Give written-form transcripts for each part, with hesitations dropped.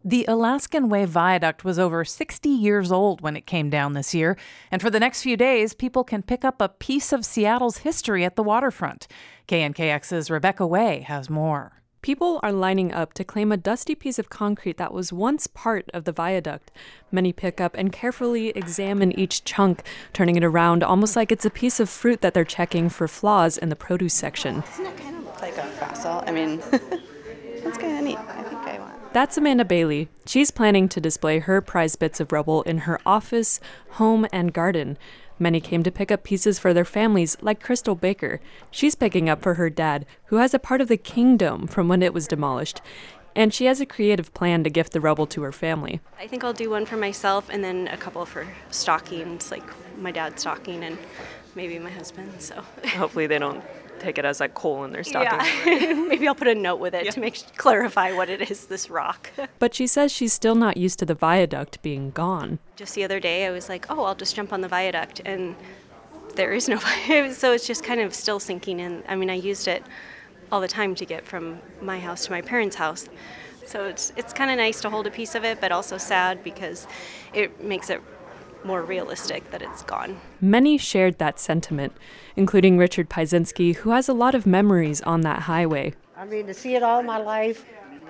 The Alaskan Way Viaduct was over 60 years old when it came down this year, and for the next few days, people can pick up a piece of Seattle's history at the waterfront. KNKX's Rebecca Way has more. People are lining up to claim a dusty piece of concrete that was once part of the viaduct. Many pick up and carefully examine each chunk, turning it around almost like it's a piece of fruit that they're checking for flaws in the produce section. Doesn't it kind of look like a fossil? I mean, that's kind of neat. I think I want. That's Amanda Bailey. She's planning to display her prized bits of rubble in her office, home, and garden. Many came to pick up pieces for their families, like Crystal Baker. She's picking up for her dad, who has a part of the Kingdome from when it was demolished. And she has a creative plan to gift the rubble to her family. I think I'll do one for myself and then a couple for stockings, like my dad's stocking and maybe my husband's. So Hopefully they don't take it as like coal in their stocking. Yeah. Maybe I'll put a note with it to clarify what it is, this rock. But she says she's still not used to the viaduct being gone. Just the other day I was like, I'll just jump on the viaduct, and there is no viaduct. So it's just kind of still sinking in. I mean, I used it all the time to get from my house to my parents' house. So it's kind of nice to hold a piece of it, but also sad because it makes it more realistic that it's gone. Many shared that sentiment, including Richard Piesinski, who has a lot of memories on that highway. I mean, to see it all my life,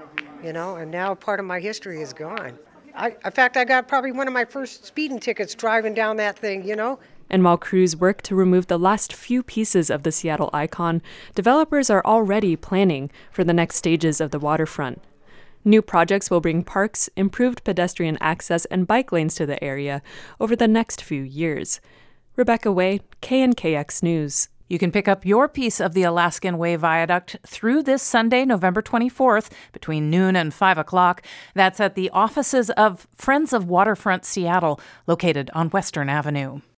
and now part of my history is gone. In fact, I got probably one of my first speeding tickets driving down that thing, And while crews work to remove the last few pieces of the Seattle icon, developers are already planning for the next stages of the waterfront. New projects will bring parks, improved pedestrian access, and bike lanes to the area over the next few years. Rebecca Way, KNKX News. You can pick up your piece of the Alaskan Way Viaduct through this Sunday, November 24th, between noon and 5 o'clock. That's at the offices of Friends of Waterfront Seattle, located on Western Avenue.